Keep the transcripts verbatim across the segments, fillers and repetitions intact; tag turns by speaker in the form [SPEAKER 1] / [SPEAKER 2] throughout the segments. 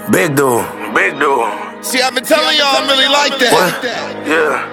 [SPEAKER 1] Big dude. Big dude.
[SPEAKER 2] See, I've been telling y'all I'm really like that.
[SPEAKER 1] What? Yeah.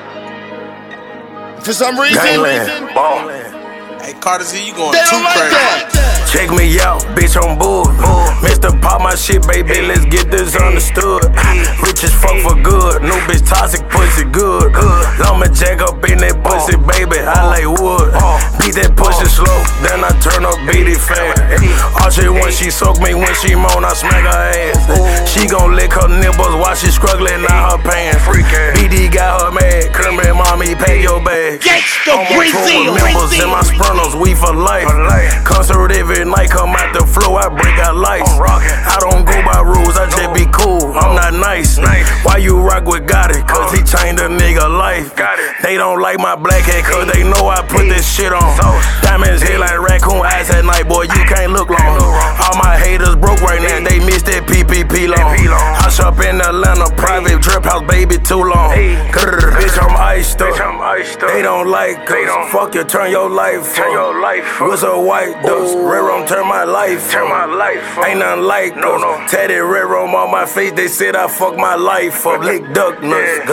[SPEAKER 2] For some reason,
[SPEAKER 1] Gangland. Ball.
[SPEAKER 3] Hey, Carter Z, you going
[SPEAKER 2] they
[SPEAKER 3] too
[SPEAKER 2] don't like
[SPEAKER 3] crazy.
[SPEAKER 2] that.
[SPEAKER 1] Check me out, bitch, on bull. Mister Pop my shit, baby, let's get this understood. Rich as fuck for good, new bitch toxic, pussy good. I'ma jack up in that pussy, baby, I like wood. Beat that pussy slow, then I turn up, beat it fast. All she want, she soak me, when she moan, I smack her ass. She gon' lick her nipples while she struggling out her pants. B D got her mad, Kermit, mommy, pay your bag.
[SPEAKER 2] Gangsta Brazil,
[SPEAKER 1] members in my sprinters, we for life. Concert every night, come out the flow, I break out lights. I don't go by rules, I just be cool, I'm not nice. Why you rock with Gotti? Cause he changed a nigga life. They don't like my black hair, cause they know I put this shit on. Diamonds hit like raccoon eyes at night, boy, you can't look long. All my haters broke right now, they missed that P P P loan. I shop in Atlanta, private drip house, baby, too long. Grr, bitch, I'm iced up. They don't like us. Fuck you, turn your life up. What's a white dust? Red Rum turn my life up. Ain't nothing like us. Tatted red rum on my face, they said I fuck my life up. Lick duck nuts.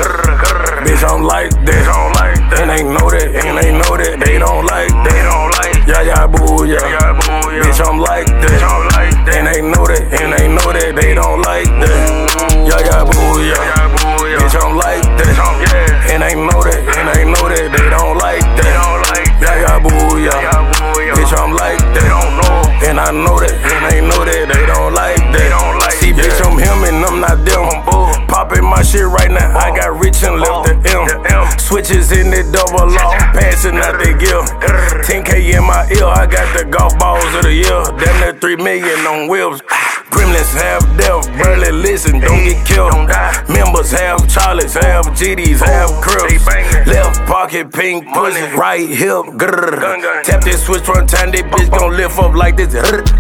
[SPEAKER 1] Grr, bitch, I'm like that. And they know that, and they know that. They don't like that. Yeah, yeah, boo, yeah. Bitch, I'm like that. And they know that, and they know that. They don't like that. Yeah, yeah, boo, yeah. Bitch, I'm like that. And they know that, and they know that. They don't like that. Yeah, yeah, boo, yeah. Bitch, I'm like that. And I know that, and they know that. They don't like that. See, bitch, I'm him and I'm not them. Popping my shit right now, I got rich and left the M. Switches in the double law, passing out the gill. ten K in my ear, I got the golf balls of the year. Damn near three million on wheels. Gremlins have death, barely listen, don't get killed. Members have Charlies, have G Ds, have Crips. Left pocket pink pussy, right hip, grrr. Tap this switch one time, this bitch gon' lift up like this.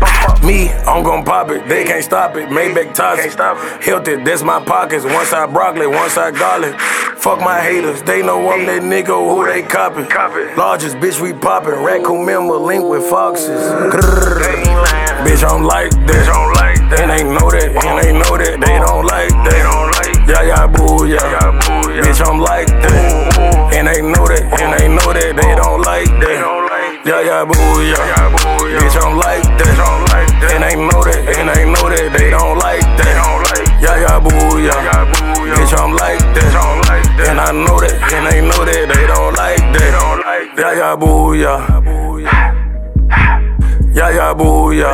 [SPEAKER 1] Me, I'm gon' pop it, they can't stop it. Maybach toxic, Hilton, that's my pockets. One side broccoli, one side garlic. Fuck my haters, they know I'm that nigga who they copy. Largest bitch we poppin', raccoon member linked with foxes. Grrr. Bitch, I'm like that. And they know that, and they know that. They don't like that. Yeah, yeah, boo, yeah. Bitch, I'm like that. And they know that, and they know that. They don't like that. Yeah, yeah, boo, yeah. Bitch, I'm like that. And they know that, and they know that. They don't like that. Yeah, yeah, boo, yeah. Bitch, I'm like that. And I know that, and they know that. They don't like that. Yeah, yeah, boo, yeah. Yeah, yeah, boo, yeah.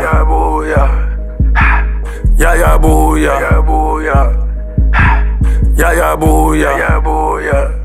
[SPEAKER 1] Yeah, yeah, boo, yeah. Yeah, yeah, boo, yeah. Yeah, yeah, boo, yeah.